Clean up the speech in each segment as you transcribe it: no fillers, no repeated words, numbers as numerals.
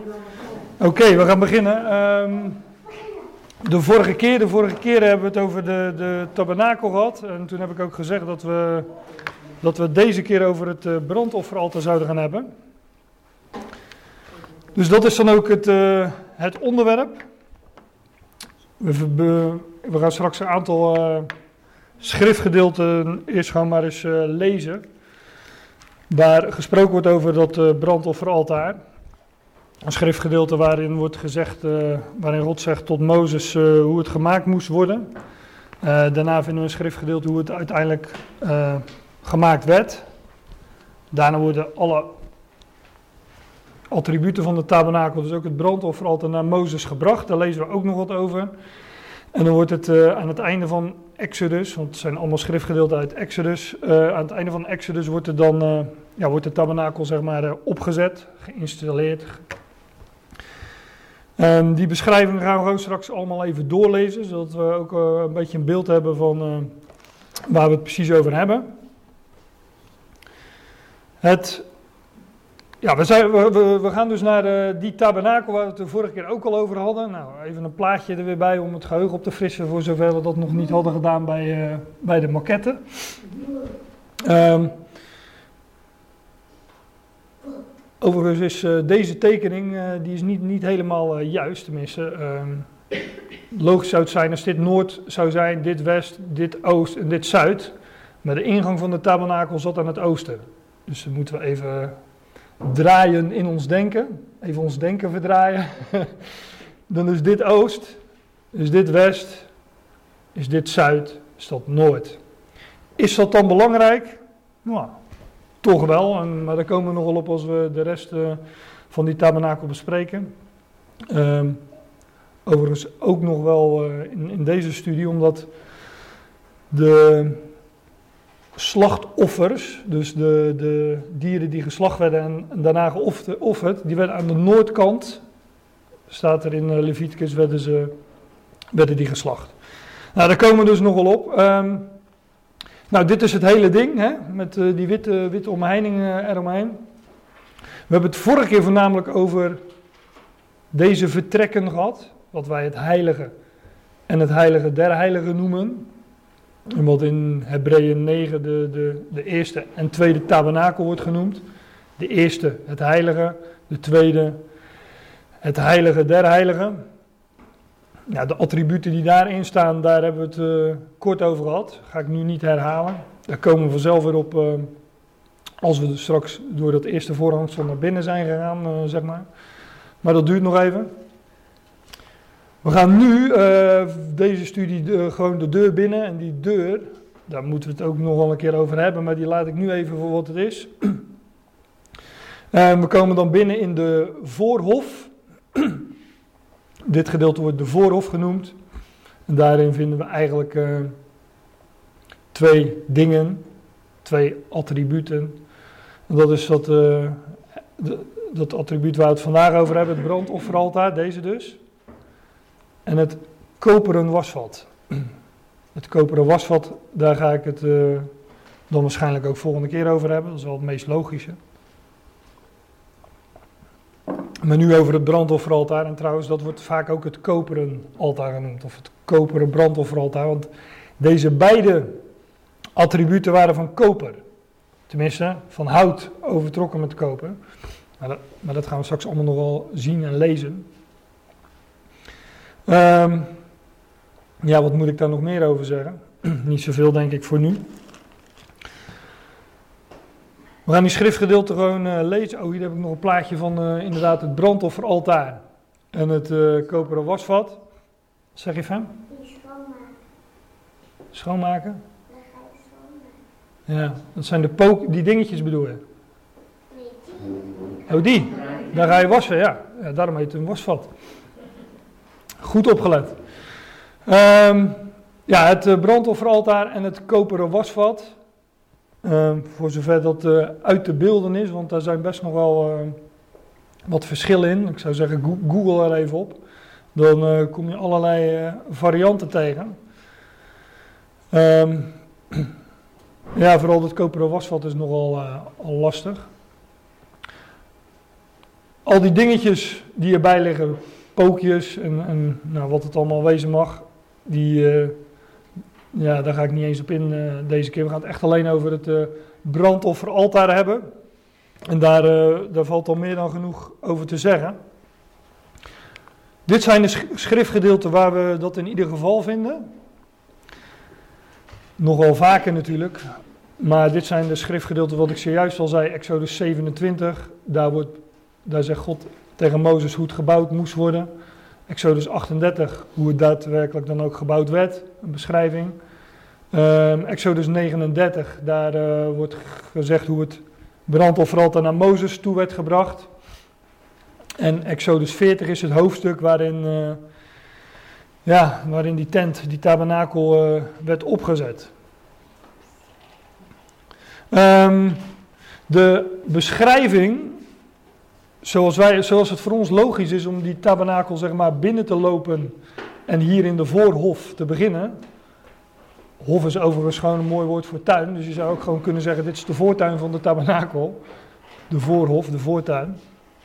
Oké, we gaan beginnen. De vorige keer hebben we het over de tabernakel gehad. En toen heb ik ook gezegd dat we deze keer over het brandofferaltaar zouden gaan hebben. Dus dat is dan ook het onderwerp. We gaan straks een aantal schriftgedeelten eerst gewoon maar eens lezen. Waar gesproken wordt over dat brandofferaltaar. Een schriftgedeelte waarin wordt gezegd, waarin God zegt tot Mozes hoe het gemaakt moest worden. Daarna vinden we een schriftgedeelte hoe het uiteindelijk gemaakt werd. Daarna worden alle attributen van de tabernakel, dus ook het brandofferaltaar, naar Mozes gebracht. Daar lezen we ook nog wat over. En dan wordt het aan het einde van Exodus, want het zijn allemaal schriftgedeelten uit Exodus. Aan het einde van Exodus wordt er dan wordt de tabernakel zeg maar opgezet, geïnstalleerd. Die beschrijving gaan we gewoon straks allemaal even doorlezen, zodat we ook een beetje een beeld hebben van waar we het precies over hebben. We gaan dus naar die tabernakel waar we het de vorige keer ook al over hadden. Nou, even een plaatje er weer bij om het geheugen op te frissen, voor zover we dat nog niet hadden gedaan bij de maquette. Overigens is deze tekening, die is niet helemaal juist, tenminste. Logisch zou het zijn als dit noord zou zijn, dit west, dit oost en dit zuid. Maar de ingang van de tabernakel zat aan het oosten. Dus dan moeten we even draaien in ons denken. Even ons denken verdraaien. Dan is dit oost, is dit west, is dit zuid, is dat noord. Is dat dan belangrijk? Nou, toch wel, maar daar komen we nog wel op als we de rest van die tabernakel bespreken. Overigens ook nog wel in deze studie, omdat de slachtoffers, dus de dieren die geslacht werden en daarna geofferd, die werden aan de noordkant, staat er in Leviticus, werden die geslacht. Nou, daar komen we dus nog wel op. Nou, dit is het hele ding, hè, met die witte omheining eromheen. We hebben het vorige keer voornamelijk over deze vertrekken gehad, wat wij het heilige en het heilige der heiligen noemen. En wat in Hebreeën 9 de eerste en tweede tabernakel wordt genoemd. De eerste het heilige, de tweede het heilige der heiligen. Ja, de attributen die daarin staan, daar hebben we het kort over gehad. Ga ik nu niet herhalen. Daar komen we vanzelf weer op als we straks door dat eerste voorhangsel naar binnen zijn gegaan, zeg maar. Maar dat duurt nog even. We gaan nu deze studie gewoon de deur binnen. En die deur, daar moeten we het ook nog wel een keer over hebben, maar die laat ik nu even voor wat het is. We komen dan binnen in de voorhof. Dit gedeelte wordt de voorhof genoemd. En daarin vinden we eigenlijk twee dingen, twee attributen. En dat is dat attribuut waar we het vandaag over hebben, het brandofferaltaar, deze dus. En het koperen wasvat. Het koperen wasvat, daar ga ik het dan waarschijnlijk ook volgende keer over hebben. Dat is wel het meest logische. Maar nu over het brandofferaltaar. En trouwens, dat wordt vaak ook het koperen altaar genoemd. Of het koperen brandofferaltaar. Want deze beide attributen waren van koper. Tenminste, van hout overtrokken met koper. Maar dat gaan we straks allemaal nog wel zien en lezen. Wat moet ik daar nog meer over zeggen? Niet zoveel denk ik voor nu. We gaan die schriftgedeelte gewoon lezen. Oh, hier heb ik nog een plaatje van inderdaad het brandofferaltaar en het koperen wasvat. Wat zeg je van? Schoonmaken. Schoonmaken? Dan ga je schoonmaken. Ja, dat zijn die dingetjes bedoel je? Nee, die. Oh, die. Daar ga je wassen, ja. Daarom heet het een wasvat. Goed opgelet. Het brandofferaltaar en het koperen wasvat. Voor zover dat uit te beelden is, want daar zijn best nog wel wat verschillen in. Ik zou zeggen, Google er even op. Dan kom je allerlei varianten tegen. Vooral dat koperen wasvat is nogal al lastig. al die dingetjes die erbij liggen, pookjes en nou, wat het allemaal wezen mag, daar ga ik niet eens op in deze keer. We gaan het echt alleen over het brandofferaltaar hebben. En daar valt al meer dan genoeg over te zeggen. Dit zijn de schriftgedeelten waar we dat in ieder geval vinden. Nogal vaker natuurlijk. Maar dit zijn de schriftgedeelten wat ik zojuist al zei. Exodus 27. Daar zegt God tegen Mozes hoe het gebouwd moest worden. Exodus 38. Hoe het daadwerkelijk dan ook gebouwd werd. Een beschrijving. Exodus 39. Daar wordt gezegd hoe het brandofferaltaar naar Mozes toe werd gebracht. En Exodus 40 is het hoofdstuk waarin die tent, die tabernakel werd opgezet. De beschrijving, zoals het voor ons logisch is om die tabernakel zeg maar binnen te lopen en hier in de voorhof te beginnen. Hof is overigens gewoon een mooi woord voor tuin, dus je zou ook gewoon kunnen zeggen dit is de voortuin van de tabernakel. De voorhof, de voortuin.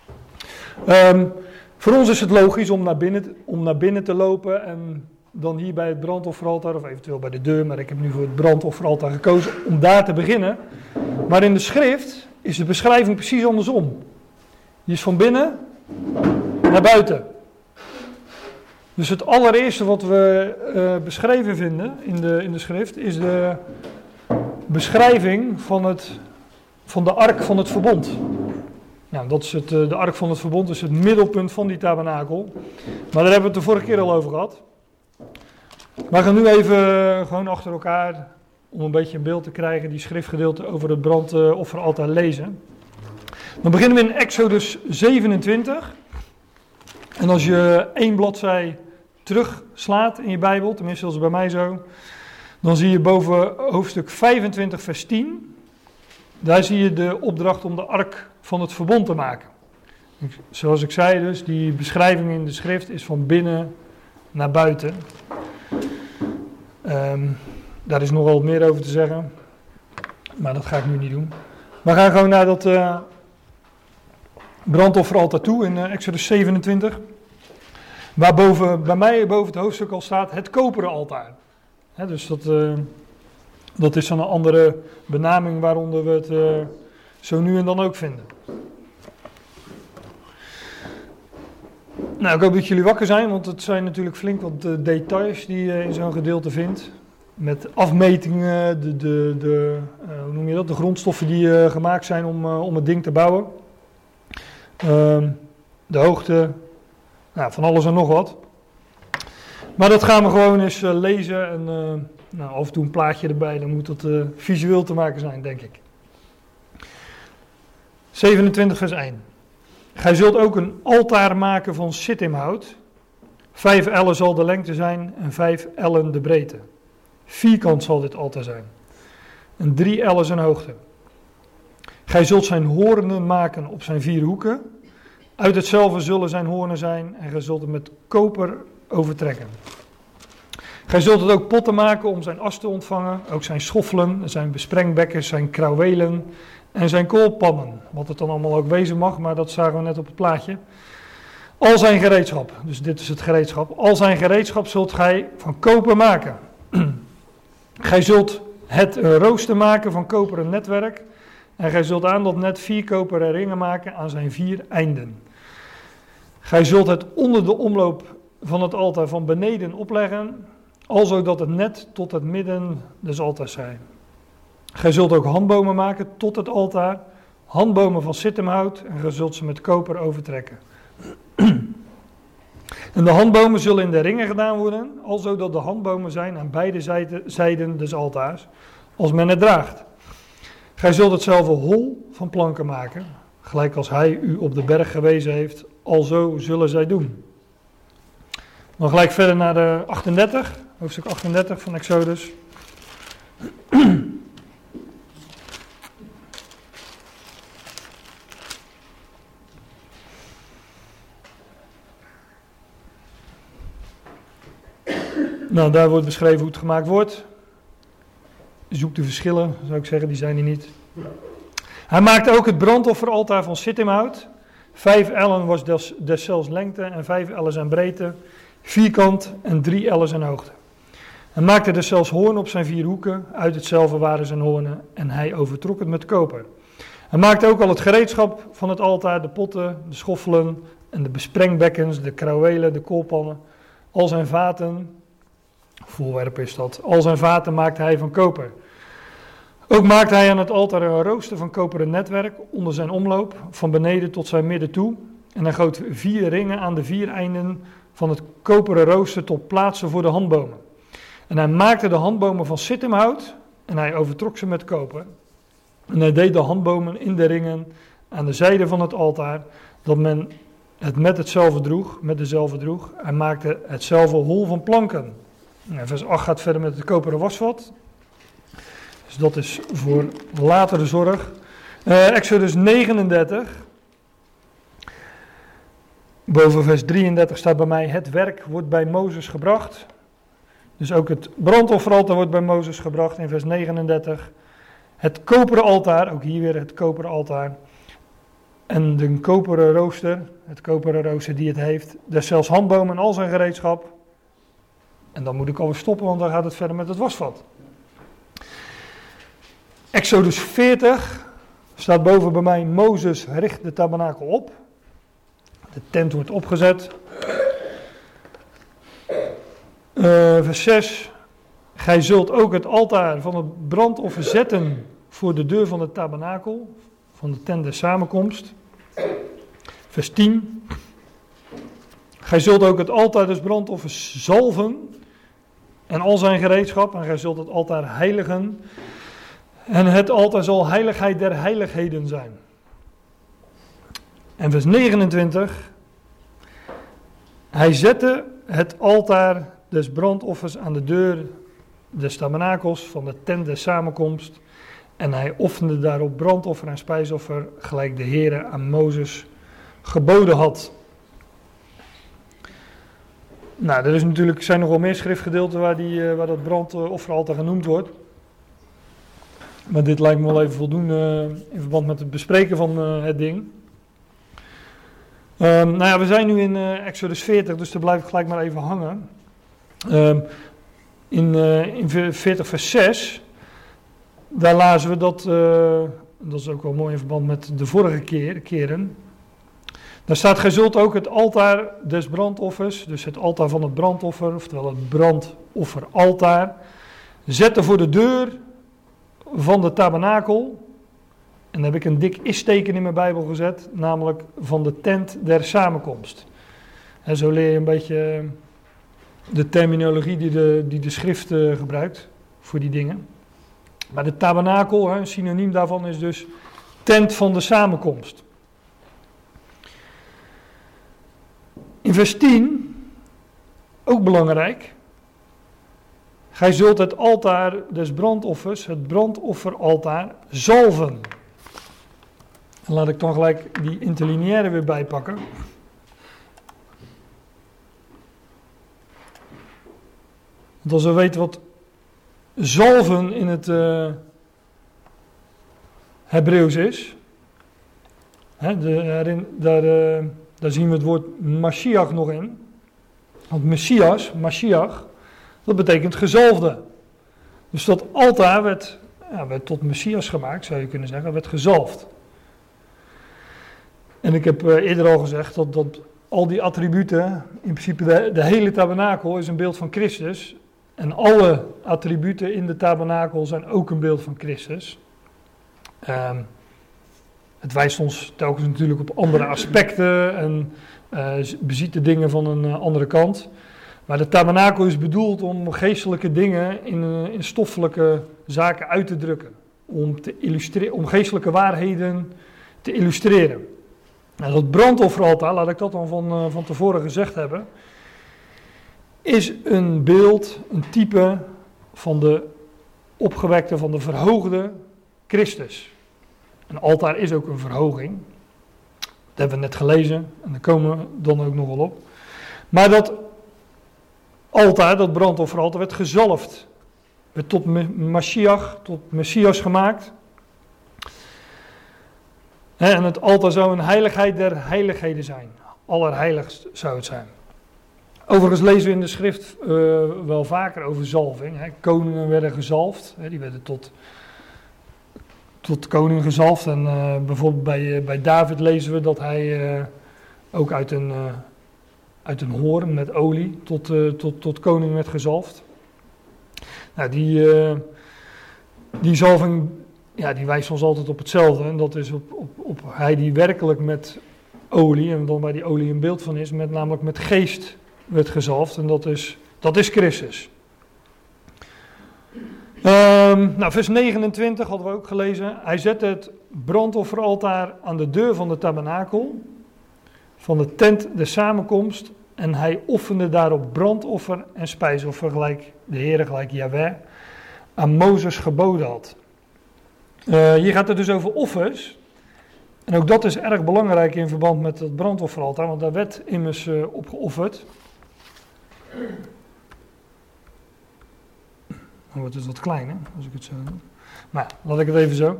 Voor ons is het logisch om naar binnen te lopen en dan hier bij het brandofferaltaar of eventueel bij de deur, maar ik heb nu voor het brandofferaltaar gekozen om daar te beginnen. Maar in de schrift is de beschrijving precies andersom. Die is van binnen naar buiten. Dus het allereerste wat we beschreven vinden in de schrift is de beschrijving van de ark van het verbond. Nou, dat is de ark van het verbond, is het middelpunt van die tabernakel. Maar daar hebben we het de vorige keer al over gehad. We gaan nu even gewoon achter elkaar, om een beetje een beeld te krijgen, die schriftgedeelte over het brandofferaltaar lezen. Dan beginnen we in Exodus 27. En als je 1 bladzij terugslaat in je Bijbel, tenminste dat is bij mij zo, dan zie je boven hoofdstuk 25 vers 10. Daar zie je de opdracht om de ark van het verbond te maken. Zoals ik zei dus, die beschrijving in de schrift is van binnen naar buiten. Daar is nogal wat meer over te zeggen. Maar dat ga ik nu niet doen. We gaan gewoon naar dat brandofferaltaar toe in Exodus 27. Waar bij mij boven het hoofdstuk al staat het koperen altaar. Dus dat is dan een andere benaming waaronder we het zo nu en dan ook vinden. Nou, ik hoop dat jullie wakker zijn, want het zijn natuurlijk flink wat details die je in zo'n gedeelte vindt. Met afmetingen, hoe noem je dat? De grondstoffen die gemaakt zijn om het ding te bouwen. De hoogte, nou, van alles en nog wat. Maar dat gaan we gewoon eens lezen en af en toe een plaatje erbij, dan moet dat visueel te maken zijn, denk ik. 27 vers 1. Gij zult ook een altaar maken van sittimhout. 5 ellen zal de lengte zijn en 5 ellen de breedte. Vierkant zal dit altaar zijn. En 3 ellen zijn hoogte. Gij zult zijn hoornen maken op zijn 4 hoeken. Uit hetzelfde zullen zijn hoornen zijn en gij zult het met koper overtrekken. Gij zult het ook potten maken om zijn as te ontvangen, ook zijn schoffelen, zijn besprengbekkers, zijn krauwelen en zijn koolpannen. Wat het dan allemaal ook wezen mag, maar dat zagen we net op het plaatje. Al zijn gereedschap, dus dit is het gereedschap, al zijn gereedschap zult gij van koper maken. Gij zult het rooster maken van koperen netwerk en gij zult aan dat net 4 koperen ringen maken aan zijn 4 einden. Gij zult het onder de omloop van het altaar van beneden opleggen, alzo dat het net tot het midden des altaars zij. Gij zult ook handbomen maken tot het altaar, handbomen van sittimhout, en gij zult ze met koper overtrekken. En de handbomen zullen in de ringen gedaan worden, alzo dat de handbomen zijn aan beide zijden des altaars, als men het draagt. Gij zult hetzelfde hol van planken maken, gelijk als hij u op de berg gewezen heeft, alzo zullen zij doen. Dan gelijk verder naar de 38, hoofdstuk 38 van Exodus. Nou, daar wordt beschreven hoe het gemaakt wordt. Zoek de verschillen, zou ik zeggen, die zijn er niet. Hij maakte ook het brandofferaltaar van sittimhout. 5 ellen was deszelfs lengte en 5 ellen zijn breedte, vierkant en 3 ellen zijn hoogte. Hij maakte deszelfs hoorn op zijn 4 hoeken, uit hetzelfde waren zijn hoornen en hij overtrok het met koper. Hij maakte ook al het gereedschap van het altaar, de potten, de schoffelen en de besprengbekkens, de krauwelen, de koolpannen, al zijn vaten, voorwerp is dat, al zijn vaten maakte hij van koper. Ook maakte hij aan het altaar een rooster van koperen netwerk onder zijn omloop, van beneden tot zijn midden toe. En hij goot 4 ringen aan de 4 einden van het koperen rooster tot plaatsen voor de handbomen. En hij maakte de handbomen van sittimhout en hij overtrok ze met koper. En hij deed de handbomen in de ringen aan de zijde van het altaar, dat men het met dezelfde droeg. Hij maakte hetzelfde hol van planken. En vers 8 gaat verder met het koperen wasvat. Dus dat is voor latere zorg. Exodus 39. Boven vers 33 staat bij mij: het werk wordt bij Mozes gebracht. Dus ook het brandofferaltaar wordt bij Mozes gebracht in vers 39. Het koperen altaar, ook hier weer het koperen altaar. En de koperen rooster, het koperen rooster die het heeft. Deszelfs handbomen en al zijn gereedschap. En dan moet ik alweer stoppen, want dan gaat het verder met het wasvat. Exodus 40 staat boven bij mij: Mozes richt de tabernakel op. De tent wordt opgezet. Vers 6. Gij zult ook het altaar van het brandoffer zetten voor de deur van de tabernakel, van de tent der samenkomst. Vers 10. Gij zult ook het altaar des brandoffers zalven en al zijn gereedschap, en gij zult het altaar heiligen. En het altaar zal heiligheid der heiligheden zijn. En vers 29. Hij zette het altaar des brandoffers aan de deur des tabernakels van de tent der samenkomst. En hij offerde daarop brandoffer en spijsoffer, gelijk de Heere aan Mozes geboden had. Nou, er zijn nog wel meer schriftgedeelten waar dat brandofferaltaar genoemd wordt. Maar dit lijkt me wel even voldoende in verband met het bespreken van het ding. We zijn nu in Exodus 40, dus daar blijf ik gelijk maar even hangen. In 40 vers 6, daar lazen we dat is ook wel mooi in verband met de vorige keren. Daar staat: gij zult ook het altaar des brandoffers, dus het altaar van het brandoffer, oftewel het brandofferaltaar, zetten voor de deur van de tabernakel. En daar heb ik een dik is-teken in mijn Bijbel gezet, namelijk van de tent der samenkomst. En zo leer je een beetje de terminologie die de schrift gebruikt voor die dingen. Maar de tabernakel, een synoniem daarvan is dus tent van de samenkomst. In vers 10, ook belangrijk: gij zult het altaar des brandoffers, het brandofferaltaar, zalven. En laat ik dan gelijk die interlineaire weer bijpakken. Want als we weten wat zalven in het Hebreeuws is, daar zien we het woord Mashiach nog in. Want Mashiach, dat betekent gezalfde. Dus dat altaar werd tot Messias gemaakt, zou je kunnen zeggen, werd gezalfd. En ik heb eerder al gezegd dat al die attributen, in principe de hele tabernakel is een beeld van Christus. En alle attributen in de tabernakel zijn ook een beeld van Christus. Het wijst ons telkens natuurlijk op andere aspecten en beziet de dingen van een andere kant. Maar de tabernakel is bedoeld om geestelijke dingen in stoffelijke zaken uit te drukken. Om geestelijke waarheden te illustreren. Nou, dat brandofferaltaar, laat ik dat dan van tevoren gezegd hebben, is een beeld, een type van de opgewekte, van de verhoogde Christus. Een altaar is ook een verhoging. Dat hebben we net gelezen en daar komen we dan ook nog wel op. Maar dat altaar, dat brandofferaltaar, werd gezalfd. Werd tot Mashiach, tot Messias gemaakt. En het altaar zou een heiligheid der heiligheden zijn. Allerheiligst zou het zijn. Overigens lezen we in de schrift wel vaker over zalving. Koningen werden gezalfd. Die werden tot koning gezalfd. En bijvoorbeeld bij David lezen we dat hij ook uit een hoorn met olie tot koning werd gezalfd. Nou, die zalving, ja, die wijst ons altijd op hetzelfde. En dat is op hij die werkelijk met olie, en dan waar die olie een beeld van is, namelijk met geest werd gezalfd. En dat is Christus. Vers 29 hadden we ook gelezen. Hij zette het brandofferaltaar aan de deur van de tabernakel, van de tent der samenkomst. En hij offerde daarop brandoffer en spijsoffer, gelijk de Heere, gelijk Jahweh, aan Mozes geboden had. Hier gaat het dus over offers. En ook dat is erg belangrijk in verband met het brandofferaltaar, want daar werd immers op geofferd. Dan wordt het wat klein, hè, als ik het zo doe. Maar laat ik het even zo.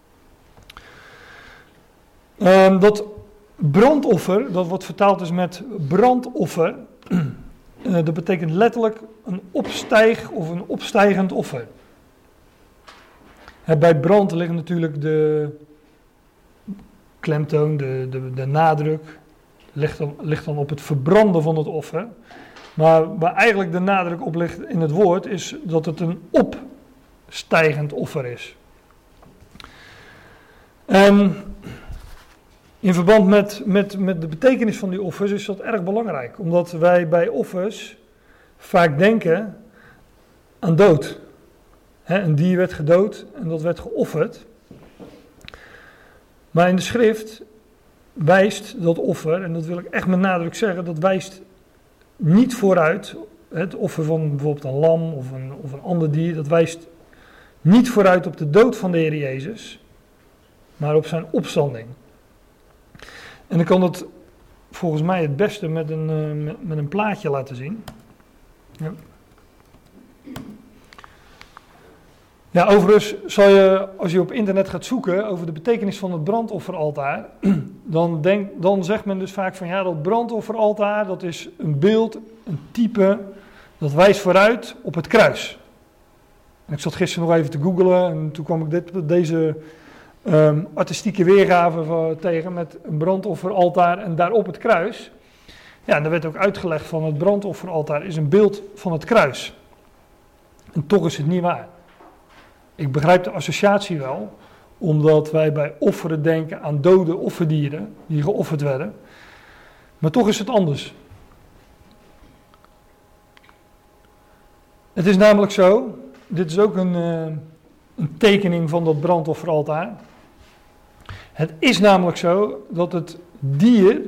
Dat brandoffer, dat wordt vertaald dus met brandoffer, dat betekent letterlijk een opstijg of een opstijgend offer. Bij brand ligt natuurlijk de klemtoon, de nadruk, ligt dan op het verbranden van het offer. Maar waar eigenlijk de nadruk op ligt in het woord is dat het een opstijgend offer is. En in verband met de betekenis van die offers is dat erg belangrijk. Omdat wij bij offers vaak denken aan dood. Een dier werd gedood en dat werd geofferd. Maar in de schrift wijst dat offer, en dat wil ik echt met nadruk zeggen, dat wijst niet vooruit. Het offer van bijvoorbeeld een lam of een ander dier, dat wijst niet vooruit op de dood van de Heer Jezus, maar op zijn opstanding. En ik kan dat volgens mij het beste met een plaatje laten zien. Ja. Ja, overigens zal je, als je op internet gaat zoeken over de betekenis van het brandofferaltaar, dan zegt men dus vaak van ja, dat brandofferaltaar, dat is een beeld, een type, dat wijst vooruit op het kruis. En ik zat gisteren nog even te googlen en toen kwam ik deze artistieke weergave tegen met een brandofferaltaar en daarop het kruis. Ja, en er werd ook uitgelegd van het brandofferaltaar is een beeld van het kruis. En toch is het niet waar. Ik begrijp de associatie wel, omdat wij bij offeren denken aan dode offerdieren die geofferd werden. Maar toch is het anders. Het is namelijk zo, dit is ook een tekening van dat brandofferaltaar. Het is namelijk zo dat het dier,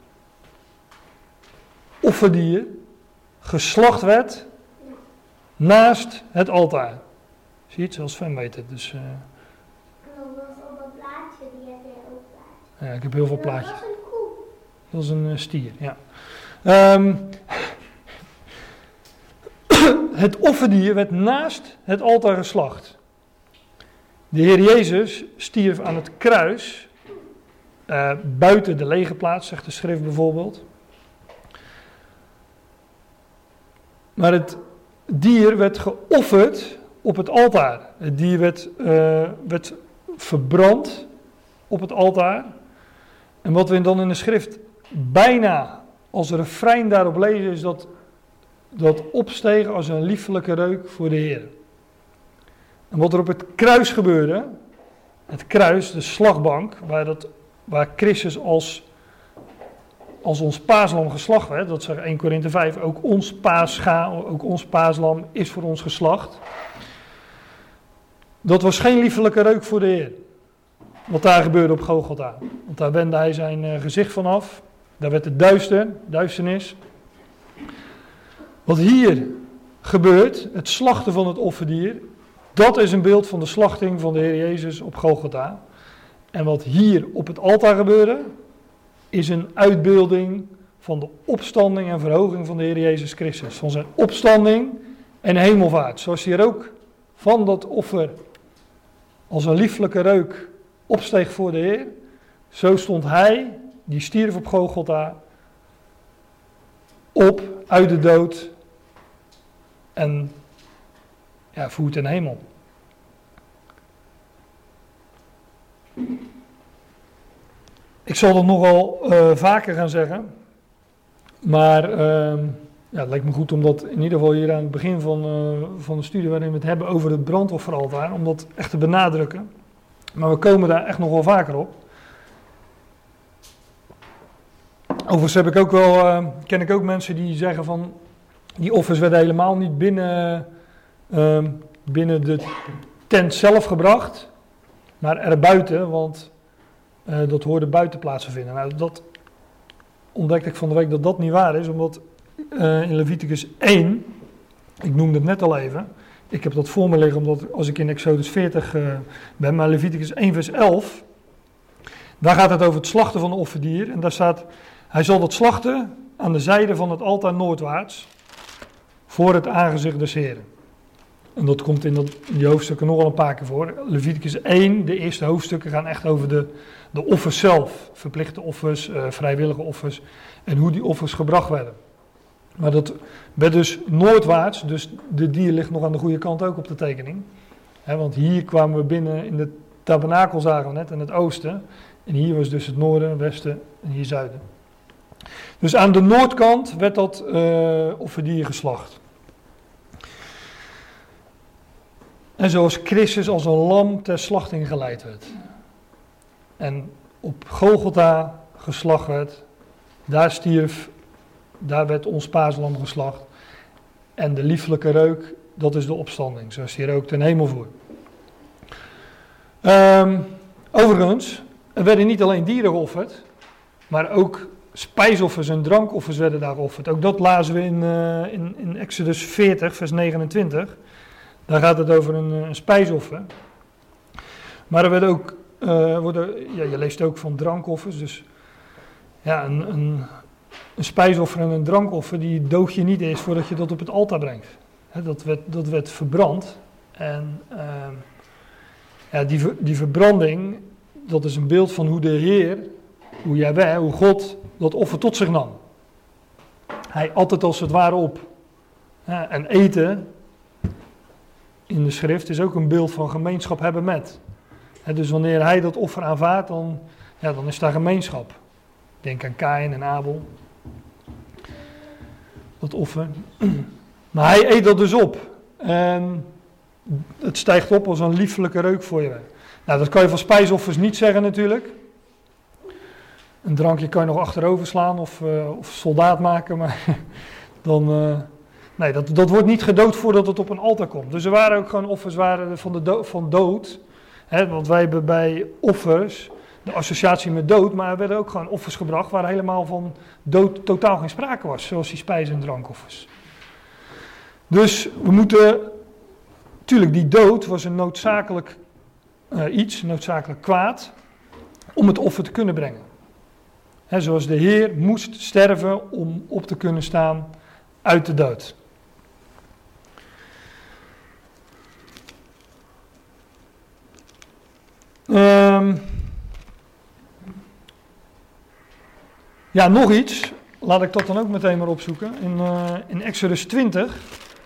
offerdier, geslacht werd naast het altaar. Zie je het? Zelfs Sven weet het. Dus, Dat was op dat plaatje, die heb jij ook plaatje. ja, ik heb heel veel plaatjes. Dat was een koe. Dat is een stier, ja. Het offerdier werd naast het altaar geslacht. De Heer Jezus stierf aan het kruis, buiten de lege plaats, zegt de schrift bijvoorbeeld. Maar het dier werd geofferd op het altaar. Het dier werd verbrand op het altaar. En wat we dan in de schrift bijna als refrein daarop lezen is dat opsteeg als een liefelijke reuk voor de Heer. En wat er op het kruis gebeurde, het kruis, de slagbank, waar Christus als ons paaslam geslacht werd, dat zegt 1 Korinthe 5, ook ons paaslam is voor ons geslacht. Dat was geen liefelijke reuk voor de Heer. Wat daar gebeurde op Golgotha. Want daar wendde hij zijn gezicht van af. Daar werd het duisternis. Wat hier gebeurt, het slachten van het offerdier, dat is een beeld van de slachting van de Heer Jezus op Golgotha. En wat hier op het altaar gebeurde, is een uitbeelding van de opstanding en verhoging van de Heer Jezus Christus. Van zijn opstanding en hemelvaart. Zoals hij er ook van dat offer als een lieflijke reuk opsteeg voor de Heer, Zo stond hij, die stierf op Golgotha, op uit de dood en voert ten hemel. Ik zal dat nogal vaker gaan zeggen, maar het lijkt me goed om dat in ieder geval hier aan het begin van de studie waarin we het hebben over het brandofferaltaar, om dat echt te benadrukken. Maar we komen daar echt nog wel vaker op. Overigens ken ik ook mensen die zeggen van, die offers werden helemaal niet binnen de tent zelf gebracht, maar erbuiten, want dat hoorde buiten plaats te vinden. Nou, dat ontdekte ik van de week dat niet waar is, omdat in Leviticus 1, ik noemde het net al even, ik heb dat voor me liggen omdat als ik in Exodus 40 ben, maar Leviticus 1 vers 11, daar gaat het over het slachten van een offerdier en daar staat, hij zal dat slachten aan de zijde van het altaar noordwaarts, voor het aangezicht des Heren. En dat komt in die hoofdstukken nogal een paar keer voor. Leviticus 1, de eerste hoofdstukken gaan echt over de offers zelf. Verplichte offers, vrijwillige offers en hoe die offers gebracht werden. Maar dat werd dus noordwaarts, dus de dier ligt nog aan de goede kant ook op de tekening. Want hier kwamen we binnen in de tabernakel, zagen we net, in het oosten. En hier was dus het noorden, westen en hier zuiden. Dus aan de noordkant werd dat offerdier geslacht. En zoals Christus als een lam ter slachting geleid werd. En op Golgotha geslacht werd, daar werd ons paaslam geslacht. En de lieflijke reuk, dat is de opstanding, zoals die rook ten hemel voer. Overigens, er werden niet alleen dieren geofferd, maar ook spijsoffers en drankoffers werden daar geofferd. Ook dat lazen we in Exodus 40, vers 29. Daar gaat het over een spijsoffer. Maar er werd ook, je leest ook van drankoffers. Dus ja, een spijsoffer en een drankoffer, die doog je niet eerst voordat je dat op het altaar brengt. Dat werd verbrand. En die verbranding, dat is een beeld van hoe de Heer, hoe God dat offer tot zich nam. Hij at het als het ware op. En eten in de schrift is ook een beeld van gemeenschap hebben met. Dus wanneer hij dat offer aanvaardt, dan is daar gemeenschap. Denk aan Kaïn en Abel. Dat offer. Maar hij eet dat dus op. En het stijgt op als een lieflijke reuk voor je. Nou, dat kan je van spijsoffers niet zeggen natuurlijk. Een drankje kan je nog achterover slaan of soldaat maken, maar dan... Nee, dat wordt niet gedood voordat het op een altaar komt. Dus er waren ook gewoon offers van dood. Want wij hebben bij offers de associatie met dood, maar er werden ook gewoon offers gebracht waar helemaal van dood totaal geen sprake was. Zoals die spijs- en drankoffers. Dus we moeten... Tuurlijk, die dood was een noodzakelijk noodzakelijk kwaad, om het offer te kunnen brengen. Zoals de Heer moest sterven om op te kunnen staan uit de dood. Nog iets. Laat ik dat dan ook meteen maar opzoeken. In Exodus 20.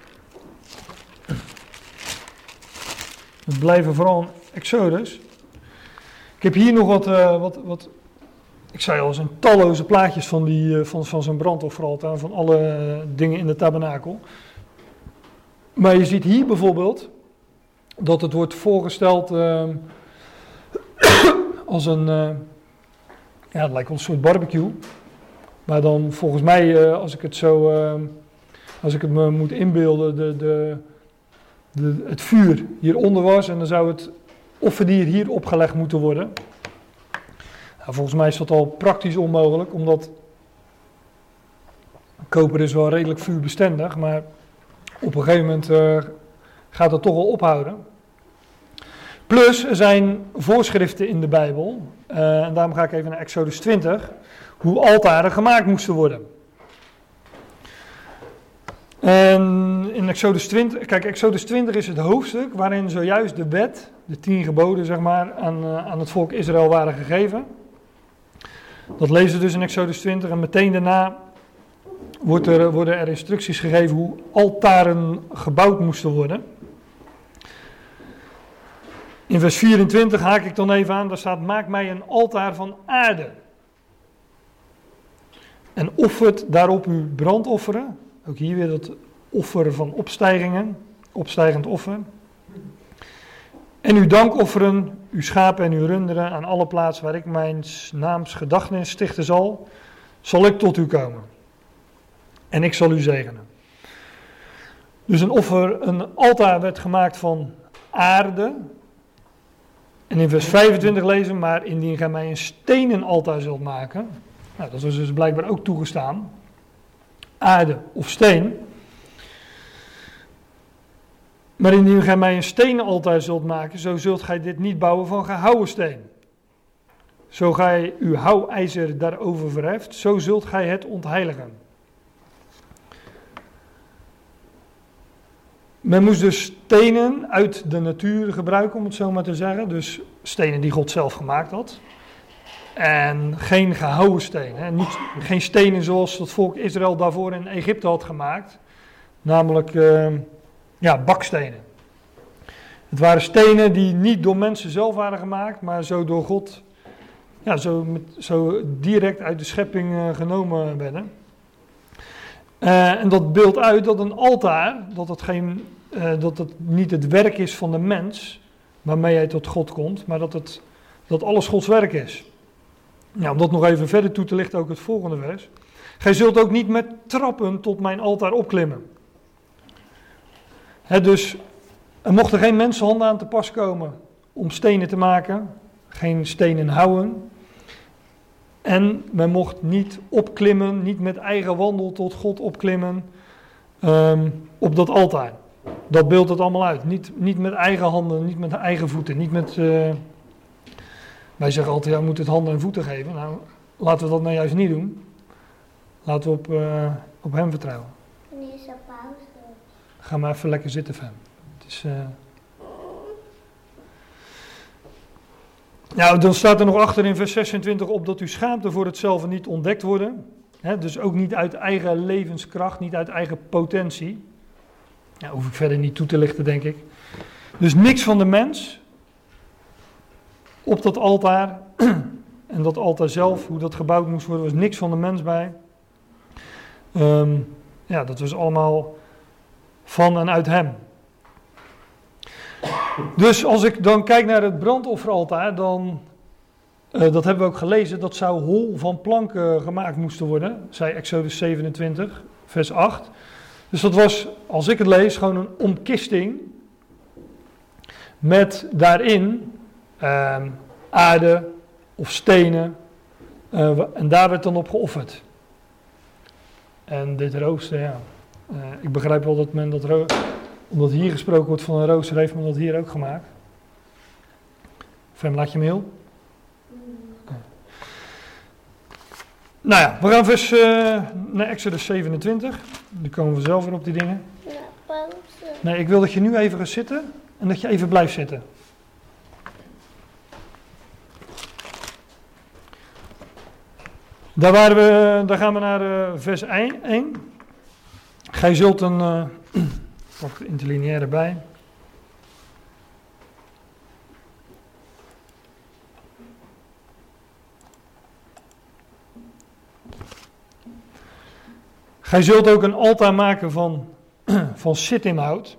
We blijven vooral in Exodus. Ik heb hier nog wat ik zei al, zijn talloze plaatjes van zo'n brandofferaltaar, van alle dingen in de tabernakel. Maar je ziet hier bijvoorbeeld dat het wordt voorgesteld als een, het lijkt wel een soort barbecue. Maar dan volgens mij, als ik het me moet inbeelden, het vuur hieronder was en dan zou het offerdier hier opgelegd moeten worden. Nou, volgens mij is dat al praktisch onmogelijk, omdat koper is wel redelijk vuurbestendig, maar op een gegeven moment gaat het toch wel ophouden. Plus, er zijn voorschriften in de Bijbel, en daarom ga ik even naar Exodus 20, hoe altaren gemaakt moesten worden. En in Exodus 20 is het hoofdstuk waarin zojuist de wet, de 10 geboden zeg maar, aan het volk Israël waren gegeven. Dat lezen we dus in Exodus 20 en meteen daarna worden er instructies gegeven hoe altaren gebouwd moesten worden. In vers 24 haak ik dan even aan, daar staat: maak mij een altaar van aarde. En offert daarop uw brandofferen. Ook hier weer dat offer van opstijgend offer. En uw dankofferen, uw schapen en uw runderen aan alle plaatsen waar ik mijn naams gedachtenis stichten zal ik tot u komen. En ik zal u zegenen. Dus een altaar werd gemaakt van aarde. En in vers 25 lezen: maar indien gij mij een stenen altaar zult maken. Nou, dat was dus blijkbaar ook toegestaan. Aarde of steen. Maar indien gij mij een stenen altaar zult maken, zo zult gij dit niet bouwen van gehouwen steen. Zo gij uw houwijzer daarover verheft, zo zult gij het ontheiligen. Men moest dus stenen uit de natuur gebruiken, om het zo maar te zeggen. Dus stenen die God zelf gemaakt had. En geen gehouwen stenen. Geen stenen zoals het volk Israël daarvoor in Egypte had gemaakt. Namelijk bakstenen. Het waren stenen die niet door mensen zelf waren gemaakt, maar zo door God, zo direct uit de schepping genomen werden. En dat beeldt uit dat een altaar, dat het niet het werk is van de mens, waarmee hij tot God komt, maar dat alles Gods werk is. Ja, om dat nog even verder toe te lichten, ook het volgende vers. Gij zult ook niet met trappen tot mijn altaar opklimmen. Dus er mochten geen mensenhanden aan te pas komen om stenen te maken. Geen stenen houwen. En men mocht niet opklimmen, niet met eigen wandel tot God opklimmen op dat altaar. Dat beeldt het allemaal uit. Niet met eigen handen, niet met eigen voeten, niet met... Wij zeggen altijd, ja, we moeten het handen en voeten geven. Nou, laten we dat nou juist niet doen. Laten we op hem vertrouwen. Wanneer is er pauze? Ga maar even lekker zitten, Fem. Het is... Nou, dan staat er nog achter in vers 26 op dat uw schaamte voor hetzelfde niet ontdekt worden. Dus ook niet uit eigen levenskracht, niet uit eigen potentie. Ja, hoef ik verder niet toe te lichten, denk ik. Dus niks van de mens op dat altaar. En dat altaar zelf, hoe dat gebouwd moest worden, was niks van de mens bij. Dat was allemaal van en uit hem. Dus als ik dan kijk naar het brandofferaltaar, dan, dat hebben we ook gelezen, dat zou hol van planken gemaakt moesten worden, zei Exodus 27, vers 8. Dus dat was, als ik het lees, gewoon een omkisting met daarin aarde of stenen en daar werd dan op geofferd. En dit rooster, ja, ik begrijp wel dat men dat omdat hier gesproken wordt van een rooster, heeft men dat hier ook gemaakt. Fem, laat je hem heel? Okay. Nou ja, we gaan naar Exodus 27. Dan komen we zelf weer op die dingen. Ja, pauze. Nee, ik wil dat je nu even gaat zitten en dat je even blijft zitten. Daar gaan we naar vers 1. Gij zult een... pak de interlineair erbij. Gij zult ook een altaar maken van sittimhout.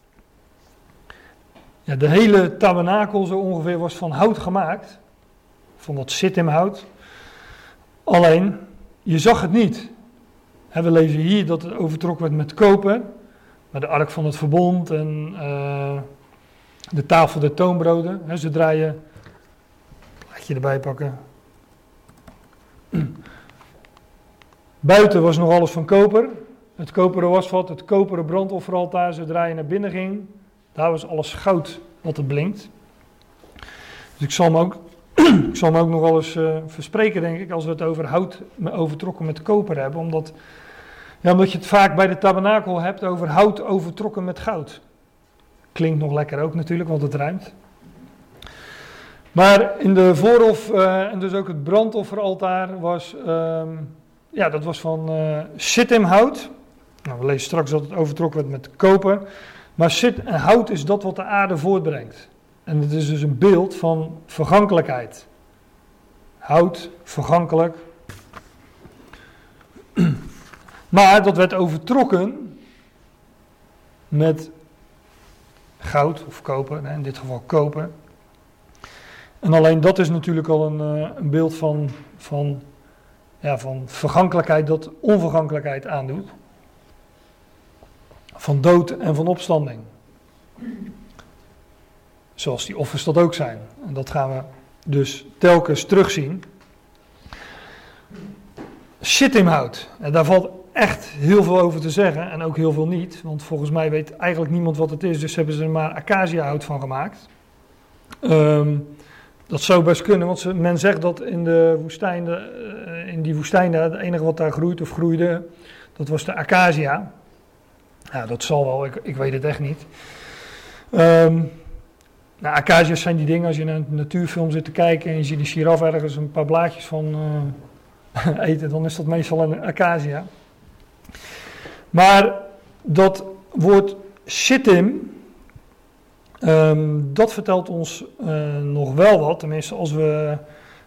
Ja, de hele tabernakel zo ongeveer was van hout gemaakt. Van dat sittimhout. Alleen, je zag het niet. We lezen hier dat het overtrokken werd met koper. Maar de ark van het verbond en de tafel der toonbroden. Zodra je, laat je erbij pakken. Buiten was nog alles van koper. Het koperen wasvat, het koperen brandofferaltaar. Zodra je naar binnen ging, daar was alles goud wat er blinkt. Dus ik zal me ook nog wel eens verspreken, denk ik, als we het over hout overtrokken met koper hebben. Omdat je het vaak bij de tabernakel hebt over hout overtrokken met goud. Klinkt nog lekker ook natuurlijk, want het rijmt. Maar in de voorhof en dus ook het brandofferaltaar was, dat was van shittimhout. Nou, we lezen straks dat het overtrokken werd met koper. Maar hout is dat wat de aarde voortbrengt. En het is dus een beeld van vergankelijkheid. Hout, vergankelijk. Maar dat werd overtrokken met goud of koper, in dit geval koper. En alleen dat is natuurlijk al een beeld van vergankelijkheid dat onvergankelijkheid aandoet. Van dood en van opstanding. Zoals die offers dat ook zijn. En dat gaan we dus telkens terugzien. Shittimhout. En daar valt echt heel veel over te zeggen. En ook heel veel niet. Want volgens mij weet eigenlijk niemand wat het is. Dus hebben ze er maar acaciahout van gemaakt. Dat zou best kunnen. Want men zegt dat in de woestijn, in die woestijn, het enige wat daar groeit of groeide, dat was de acacia. Ja, dat zal wel. Ik weet het echt niet. Acacia's zijn die dingen als je naar een natuurfilm zit te kijken en je ziet een giraf ergens een paar blaadjes van eten, dan is dat meestal een acacia. Maar dat woord shittim, dat vertelt ons nog wel wat. Tenminste, als we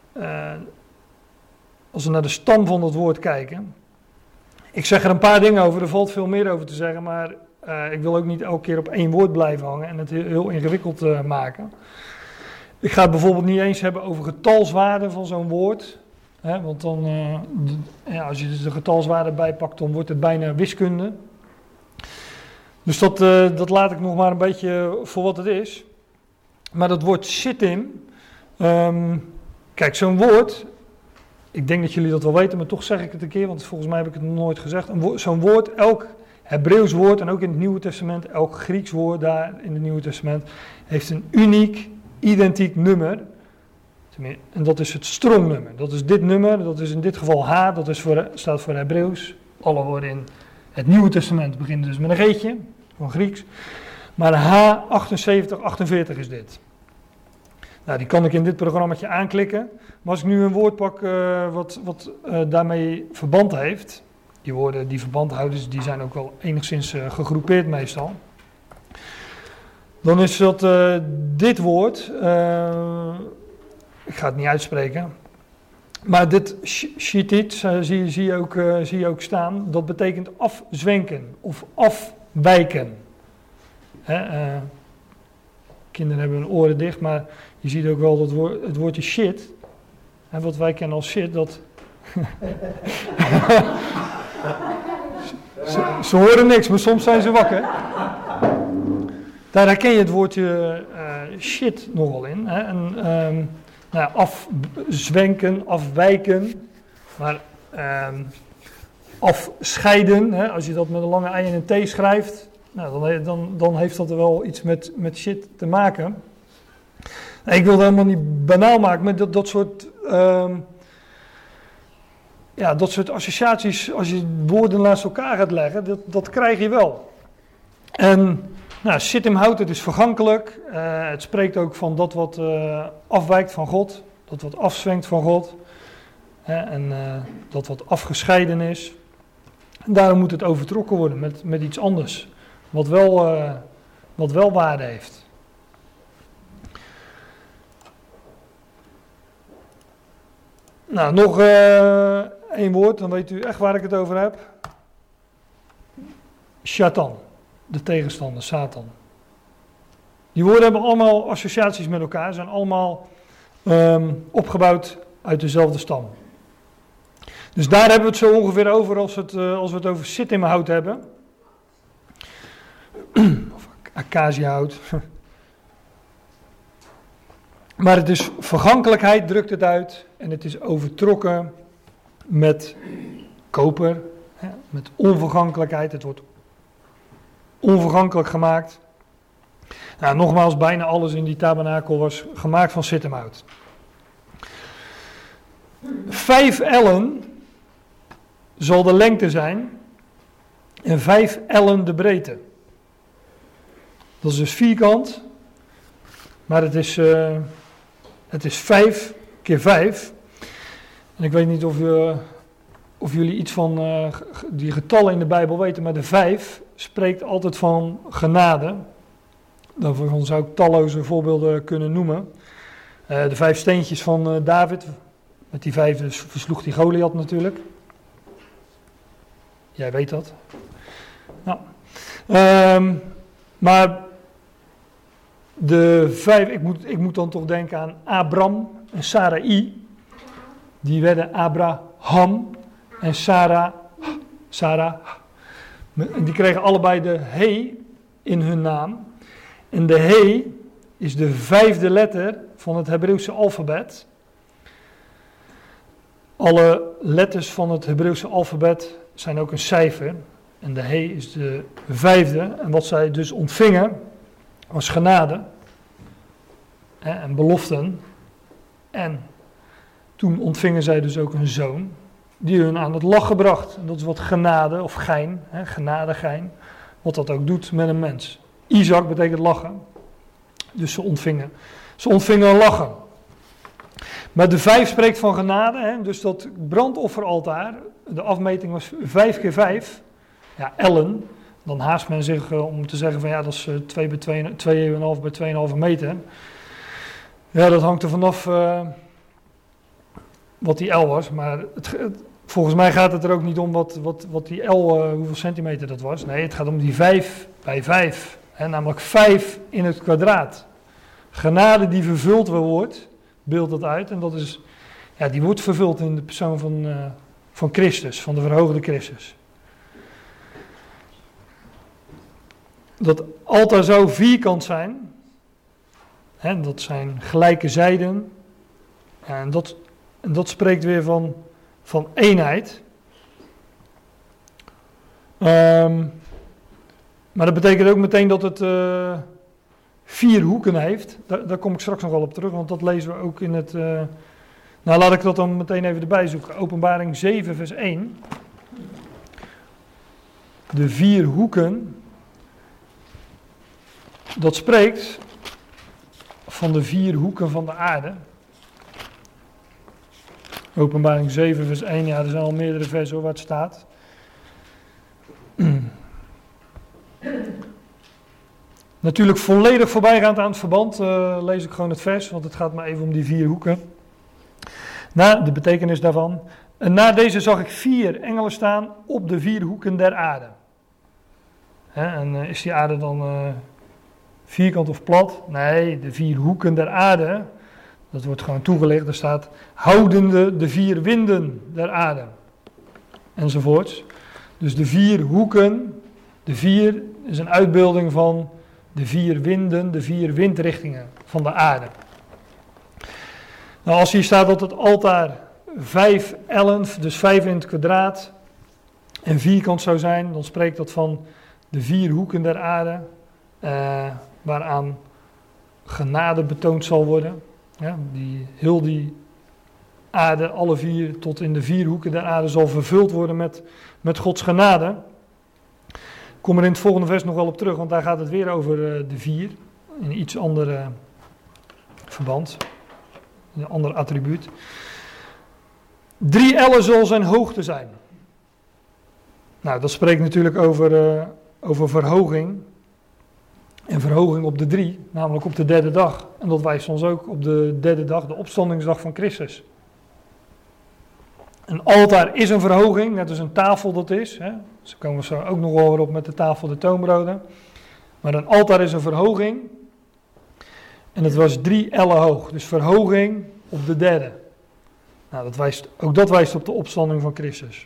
naar de stam van dat woord kijken. Ik zeg er een paar dingen over, er valt veel meer over te zeggen, maar ik wil ook niet elke keer op één woord blijven hangen en het heel ingewikkeld maken. Ik ga het bijvoorbeeld niet eens hebben over getalswaarden van zo'n woord. Hè, want dan, als je dus de getalswaarde bijpakt, dan wordt het bijna wiskunde. Dus dat laat ik nog maar een beetje voor wat het is. Maar dat woord shittim, kijk, zo'n woord, ik denk dat jullie dat wel weten, maar toch zeg ik het een keer, want volgens mij heb ik het nog nooit gezegd. Zo'n woord, elk Hebreeuws woord en ook in het Nieuwe Testament, elk Grieks woord daar in het Nieuwe Testament, heeft een uniek, identiek nummer. En dat is het strongnummer. Dat is dit nummer, dat is in dit geval H, dat is staat voor Hebreeuws. Alle woorden in het Nieuwe Testament beginnen dus met een G'tje, van Grieks. Maar H7848 is dit. Nou, die kan ik in dit programmaatje aanklikken. Maar als ik nu een woord pak wat daarmee verband heeft, die woorden die verband houden, die zijn ook wel enigszins gegroepeerd meestal. Dan is dat dit woord, ik ga het niet uitspreken, maar dit shitit zie je ook staan, dat betekent afzwenken of afwijken. Kinderen hebben hun oren dicht, maar je ziet ook wel dat het woordje shit, wat wij kennen als shit, dat... ze horen niks, maar soms zijn ze wakker. Daar herken je het woordje shit nogal in. Hè? En, afzwenken, afwijken, maar afscheiden, hè? Als je dat met een lange ei en een T schrijft, nou, dan heeft dat er wel iets met shit te maken. Ik wil het helemaal niet banaal maken, maar dat soort associaties, als je woorden naast elkaar gaat leggen, dat krijg je wel. En shittimhout, het is vergankelijk. Het spreekt ook van dat wat afwijkt van God, dat wat afzwenkt van God. En dat wat afgescheiden is. En daarom moet het overtrokken worden met iets anders, wat wel waarde heeft. Nou, nog één woord, dan weet u echt waar ik het over heb. Shatan, de tegenstander, Satan. Die woorden hebben allemaal associaties met elkaar, zijn allemaal opgebouwd uit dezelfde stam. Dus daar hebben we het zo ongeveer over als we het over shittimhout hebben. Of acaciahout. Maar het is vergankelijkheid, drukt het uit. En het is overtrokken met koper. Met onvergankelijkheid. Het wordt onvergankelijk gemaakt. Nou, nogmaals, bijna alles in die tabernakel was gemaakt van shittimhout. 5 ellen zal de lengte zijn. En 5 ellen de breedte. Dat is dus vierkant. Maar het is Het is 5 keer 5. En ik weet niet of jullie iets van die getallen in de Bijbel weten, maar de 5 spreekt altijd van genade. Daarvan zou ik talloze voorbeelden kunnen noemen. De 5 steentjes van David, met die 5 dus versloeg die Goliath natuurlijk. Jij weet dat. Nou. Maar de 5, ik moet dan toch denken aan Abram en Sarai. Die werden Abraham en Sarah. Die kregen allebei de he in hun naam. En de he is de 5e letter van het Hebreeuwse alfabet. Alle letters van het Hebreeuwse alfabet zijn ook een cijfer. En de he is de 5e. En wat zij dus ontvingen was genade en beloften. En toen ontvingen zij dus ook een zoon die hun aan het lachen bracht. En dat is wat genade of gein, genadegein, wat dat ook doet met een mens. Isaac betekent lachen. Dus ze ontvingen lachen. Maar de 5 spreekt van genade, dus dat brandofferaltaar, de afmeting was 5 keer 5, ja, ellen. Dan haast men zich om te zeggen van ja, dat is 2 bij 2,5 bij 2,5 meter. Ja, dat hangt er vanaf wat die L was, maar volgens mij gaat het er ook niet om wat die L, hoeveel centimeter dat was. Nee, het gaat om die 5 bij 5, namelijk 5 in het kwadraat. Genade die vervuld wordt, beeldt dat uit. En dat is, ja, die wordt vervuld in de persoon van Christus, van de verhoogde Christus. Dat altaar zou vierkant zijn. Dat zijn gelijke zijden. En dat spreekt weer van eenheid. Maar dat betekent ook meteen dat het 4 hoeken heeft. Daar kom ik straks nog wel op terug, want dat lezen we ook in het... Nou, laat ik dat dan meteen even erbij zoeken. Openbaring 7 vers 1. De 4 hoeken... Dat spreekt van de 4 hoeken van de aarde. Openbaring 7 vers 1, ja, er zijn al meerdere versen waar het staat. Natuurlijk volledig voorbijgaand aan het verband lees ik gewoon het vers, want het gaat maar even om die 4 hoeken. De betekenis daarvan. En na deze zag ik 4 engelen staan op de 4 hoeken der aarde. En is die aarde dan... vierkant of plat? Nee, de 4 hoeken der aarde, dat wordt gewoon toegelicht. Er staat, houdende de 4 winden der aarde. Enzovoorts. Dus de 4 hoeken, de 4 is een uitbeelding van de 4 winden, de 4 windrichtingen van de aarde. Nou, als hier staat dat het altaar 5 ellen, dus 5 in het kwadraat, en vierkant zou zijn, dan spreekt dat van de 4 hoeken der aarde, waaraan genade betoond zal worden. Ja, heel die aarde, alle 4 tot in de 4 hoeken der aarde zal vervuld worden met Gods genade. Ik kom er in het volgende vers nog wel op terug, want daar gaat het weer over de 4. In een iets ander verband. Een ander attribuut. 3 ellen zal zijn hoogte zijn. Nou, dat spreekt natuurlijk over verhoging. En verhoging op de 3, namelijk op de 3e dag. En dat wijst ons ook op de 3e dag, de opstandingsdag van Christus. Een altaar is een verhoging, net als een tafel dat is. Zo komen we zo ook nog wel weer op met de tafel de toonbroden. Maar een altaar is een verhoging. En het was 3 ellen hoog. Dus verhoging op de 3e. Nou, dat wijst op de opstanding van Christus.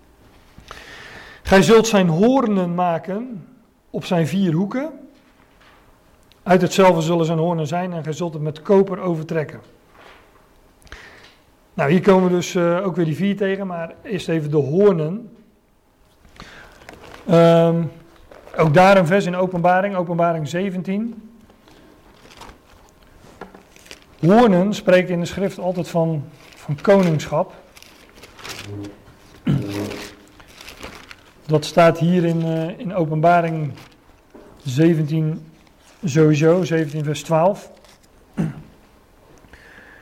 Gij zult zijn hoornen maken op zijn 4 hoeken. Uit hetzelfde zullen zijn hoornen zijn en gij zult het met koper overtrekken. Nou, hier komen we dus ook weer die 4 tegen, maar eerst even de hoornen. Ook daar een vers in openbaring 17. Hoornen spreekt in de schrift altijd van koningschap. Dat staat hier in openbaring 17 sowieso, 17 vers 12.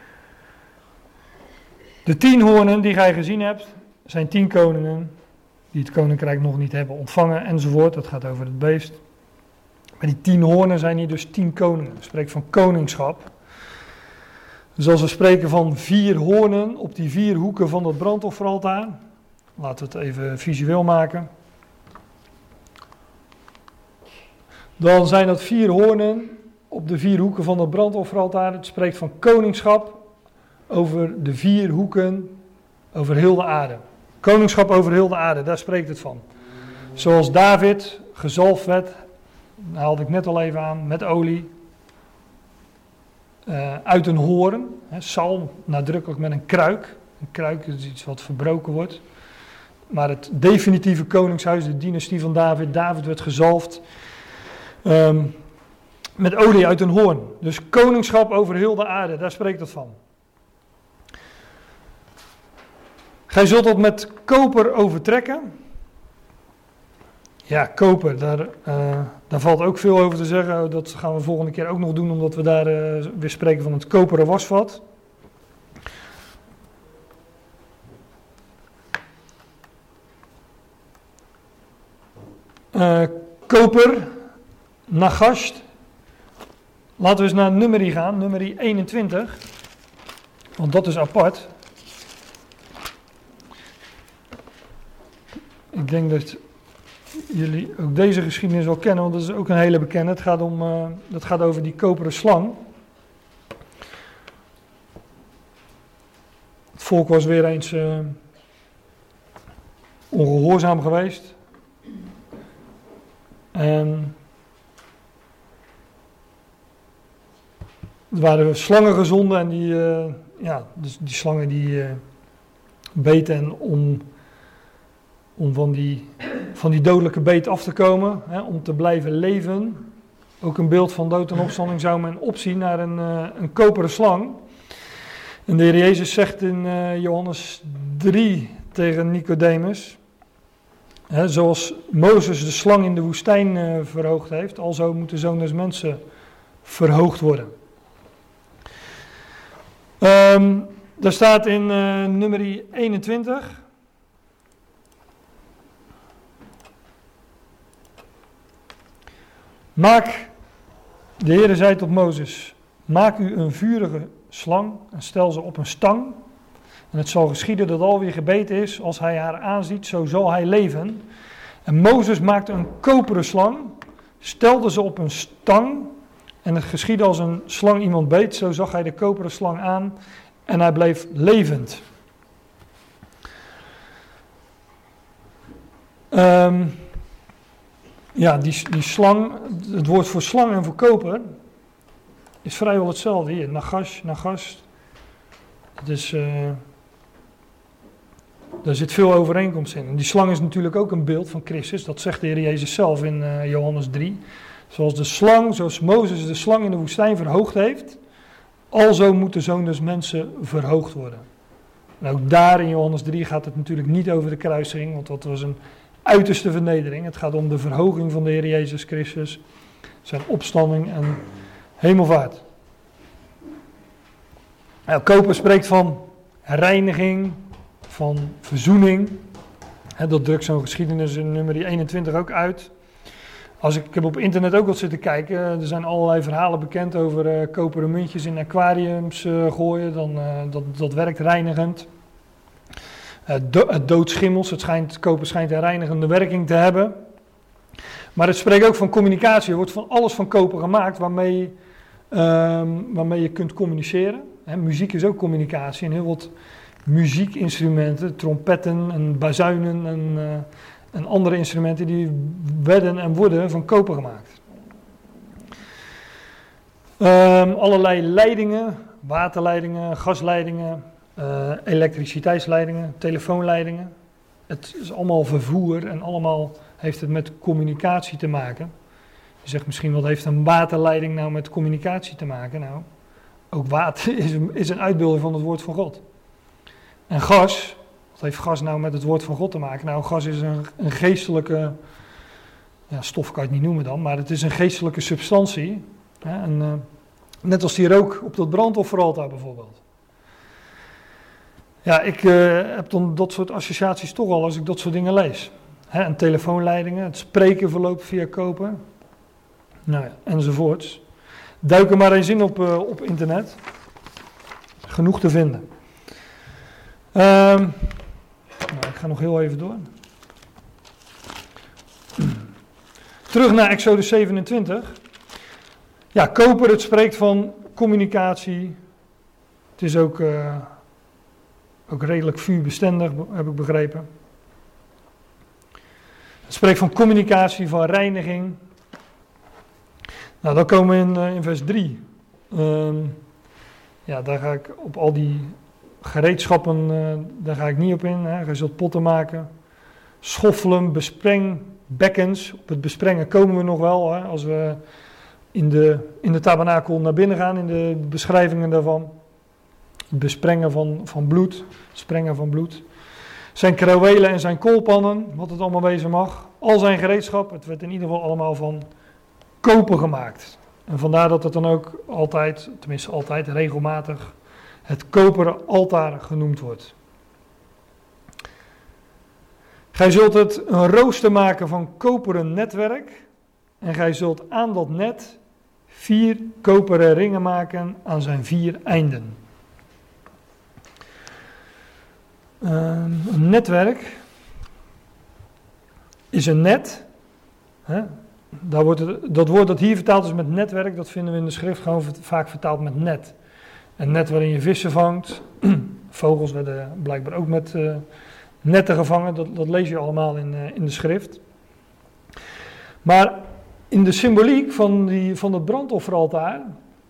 De 10 hoornen die gij gezien hebt, zijn 10 koningen die het koninkrijk nog niet hebben ontvangen enzovoort. Dat gaat over het beest. Maar die 10 hoornen zijn hier dus 10 koningen. Het spreekt van koningschap. Dus als we spreken van 4 hoornen op die 4 hoeken van het brandofferaltaar. Laten we het even visueel maken. Dan zijn dat 4 hoornen op de 4 hoeken van het brandofferaltaar. Het spreekt van koningschap over de 4 hoeken over heel de aarde. Koningschap over heel de aarde, daar spreekt het van. Zoals David gezalfd werd, daar haalde ik net al even aan, met olie. Uit een hoorn, Saul nadrukkelijk met een kruik. Een kruik is iets wat verbroken wordt. Maar het definitieve koningshuis, de dynastie van David. David werd gezalfd met olie uit een hoorn. Dus koningschap over heel de aarde, daar spreekt het van. Gij zult dat met koper overtrekken. Ja, koper, daar valt ook veel over te zeggen. Dat gaan we volgende keer ook nog doen, omdat we daar weer spreken van het koperen wasvat. Koper, Nagast. Laten we eens naar nummerie gaan, nummerie 21. Want dat is apart. Ik denk dat jullie ook deze geschiedenis wel kennen, want dat is ook een hele bekende. Dat gaat over die koperen slang. Het volk was weer eens ongehoorzaam geweest. En er waren slangen gezonden en dus die slangen die beten en om van die dodelijke beet af te komen, om te blijven leven. Ook een beeld van dood en opstanding zou men opzien naar een koperen slang. En de Heer Jezus zegt in Johannes 3 tegen Nicodemus, zoals Mozes de slang in de woestijn verhoogd heeft, alzo moet de Zoon des Mensen verhoogd worden. Daar staat in nummerie 21... De Heere zei tot Mozes, maak u een vurige slang en stel ze op een stang. En het zal geschieden dat al wie gebeten is, als hij haar aanziet, zo zal hij leven. En Mozes maakte een koperen slang, stelde ze op een stang. En het geschiedde als een slang iemand beet, zo zag hij de koperen slang aan en hij bleef levend. Ja, die slang, het woord voor slang en voor koper is vrijwel hetzelfde hier. Nagast. Dus daar zit veel overeenkomst in. En die slang is natuurlijk ook een beeld van Christus. Dat zegt de Heer Jezus zelf in Johannes 3. Zoals Mozes de slang in de woestijn verhoogd heeft, alzo moet de Zoon des Mensen verhoogd worden. En ook daar in Johannes 3 gaat het natuurlijk niet over de kruisiging, want dat was een uiterste vernedering. Het gaat om de verhoging van de Heer Jezus Christus, zijn opstanding en hemelvaart. Nou, koper spreekt van reiniging, van verzoening. Dat drukt zo'n geschiedenis in nummer 21 ook uit. Ik heb op internet ook wat zitten kijken. Er zijn allerlei verhalen bekend over koperen muntjes in aquariums gooien. Dat werkt reinigend. Het doodschimmels, koper schijnt een reinigende werking te hebben. Maar het spreekt ook van communicatie. Er wordt van alles van koper gemaakt waarmee je kunt communiceren. Muziek is ook communicatie en heel wat muziekinstrumenten, trompetten en bazuinen en andere instrumenten die werden en worden van koper gemaakt. Allerlei leidingen, waterleidingen, gasleidingen, elektriciteitsleidingen, telefoonleidingen. Het is allemaal vervoer en allemaal heeft het met communicatie te maken. Je zegt misschien, wat heeft een waterleiding nou met communicatie te maken? Nou, ook water is een uitbeelding van het woord van God. En gas, wat heeft gas nou met het woord van God te maken? Nou, gas is een geestelijke, stof kan je het niet noemen dan, maar het is een geestelijke substantie. Net als die rook op dat brandofferaltaar bijvoorbeeld. Ja, ik heb dan dat soort associaties toch al als ik dat soort dingen lees. En telefoonleidingen, het spreken verloopt via koper, nou ja, enzovoorts. Duik er maar eens in op internet. Genoeg te vinden. Nou, ik ga nog heel even door. Terug naar Exodus 27. Ja, koper, het spreekt van communicatie. Het is ook redelijk vuurbestendig, heb ik begrepen. Het spreekt van communicatie, van reiniging. Nou, dan komen we in vers 3. Ja, daar ga ik op al die gereedschappen, daar ga ik niet op in. Hè. Je zult potten maken, schoffelen, besprengbekkens. Op het besprengen komen we nog wel, hè, als we in de tabernakel naar binnen gaan, in de beschrijvingen daarvan. Het besprengen van bloed, het sprengen van bloed. Zijn krauwelen en zijn koolpannen, wat het allemaal wezen mag. Al zijn gereedschap, het werd in ieder geval allemaal van koper gemaakt. En vandaar dat het dan ook altijd, tenminste altijd, regelmatig, het koperen altaar genoemd wordt. Gij zult het een rooster maken van koperen netwerk. En gij zult aan dat net 4 koperen ringen maken aan zijn 4 einden. Een netwerk is een net. Hè? Dat woord dat hier vertaald is met netwerk, dat vinden we in de schrift gewoon vaak vertaald met net. Een net waarin je vissen vangt. Vogels werden blijkbaar ook met netten gevangen. Dat lees je allemaal in de schrift. Maar in de symboliek van het brandofferaltaar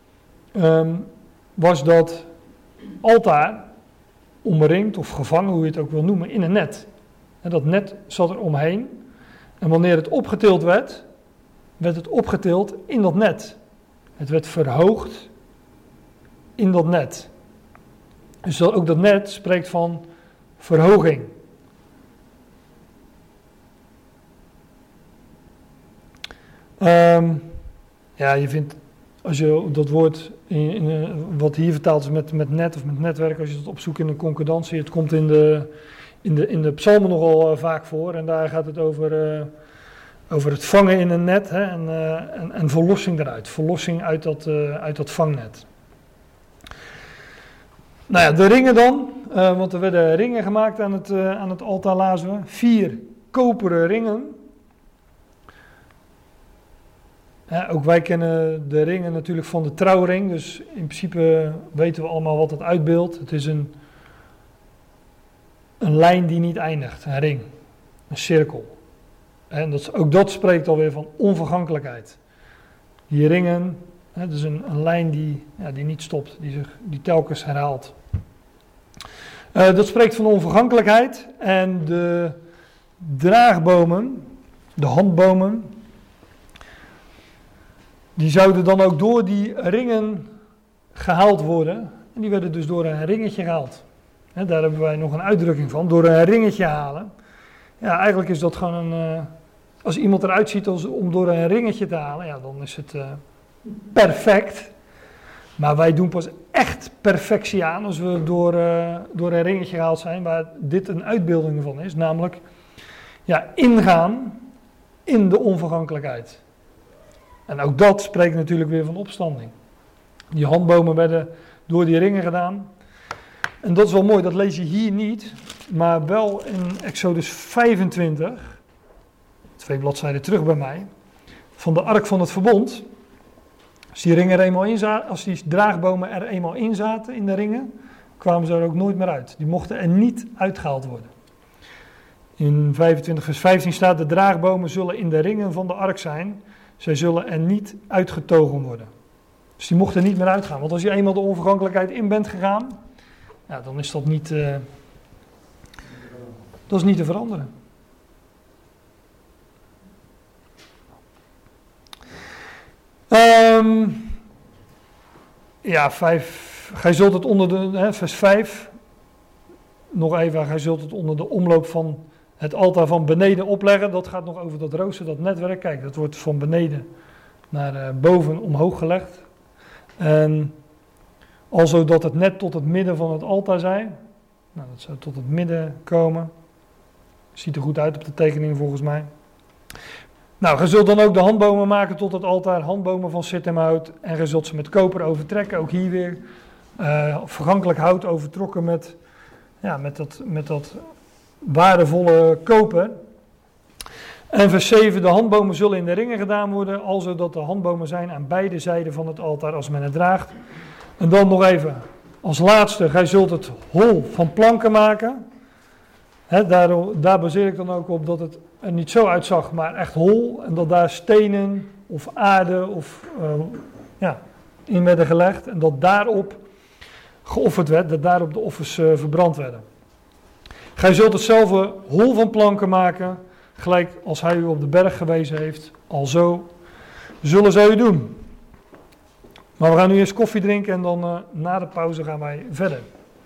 was dat altaar omringd of gevangen, hoe je het ook wil noemen, in een net. En dat net zat er omheen. En wanneer het opgetild werd het opgetild in dat net. Het werd verhoogd in dat net. Dus ook dat net spreekt van verhoging. Ja, je vindt, als je dat woord, wat hier vertaald is met net of met netwerk, als je dat opzoekt in een concordantie, het komt in de psalmen nogal vaak voor. En daar gaat het over het vangen in een net, hè, en verlossing eruit. Verlossing uit dat vangnet. Nou ja, de ringen dan, want er werden ringen gemaakt aan het altaar, lazen we. 4 koperen ringen. Ja, ook wij kennen de ringen natuurlijk van de trouwring, dus in principe weten we allemaal wat het uitbeeldt. Het is een lijn die niet eindigt, een ring, een cirkel. En ook dat spreekt alweer van onvergankelijkheid. Die ringen, het is een lijn die niet stopt, die telkens herhaalt. Dat spreekt van onvergankelijkheid. En de draagbomen, de handbomen, die zouden dan ook door die ringen gehaald worden. En die werden dus door een ringetje gehaald. Daar hebben wij nog een uitdrukking van, door een ringetje halen. Ja, eigenlijk is dat gewoon als iemand eruit ziet om door een ringetje te halen, ja, dan is het perfect. Maar wij doen pas echt perfectie aan als we door een ringetje gehaald zijn, waar dit een uitbeelding van is. Namelijk, ja, ingaan in de onvergankelijkheid. En ook dat spreekt natuurlijk weer van opstanding. Die handbomen werden door die ringen gedaan. En dat is wel mooi, dat lees je hier niet, maar wel in Exodus 25, 2 bladzijden terug bij mij, van de ark van het verbond. Als die ringen er eenmaal in zaten, als die draagbomen er eenmaal in zaten in de ringen, kwamen ze er ook nooit meer uit. Die mochten er niet uitgehaald worden. In 25 vers 15 staat, de draagbomen zullen in de ringen van de ark zijn, zij zullen er niet uitgetogen worden. Dus die mochten er niet meer uitgaan, want als je eenmaal de onvergankelijkheid in bent gegaan, ja, dan is dat niet te veranderen. Ja, 5. Gij zult het onder de, vers 5, nog even, gij zult het onder de omloop van het altaar van beneden opleggen. Dat gaat nog over dat rooster, dat netwerk. Kijk, dat wordt van beneden naar boven omhoog gelegd. En alzo dat het net tot het midden van het altaar zij. Nou, dat zou tot het midden komen. Ziet er goed uit op de tekening volgens mij. Nou, gij zult dan ook de handbomen maken tot het altaar, handbomen van sittemhout. En gij zult ze met koper overtrekken, ook hier weer. Vergankelijk hout overtrokken met dat waardevolle koper. En vers 7, de handbomen zullen in de ringen gedaan worden, alzo dat de handbomen zijn aan beide zijden van het altaar als men het draagt. En dan nog even, als laatste, gij zult het hol van planken maken. Daar baseer ik dan ook op dat het er niet zo uitzag, maar echt hol. En dat daar stenen of aarde in werden gelegd. En dat daarop geofferd werd, dat daarop de offers verbrand werden. Gij zult hetzelfde hol van planken maken, gelijk als hij u op de berg gewezen heeft. Alzo zullen zij u doen. Maar we gaan nu eerst koffie drinken en dan na de pauze gaan wij verder.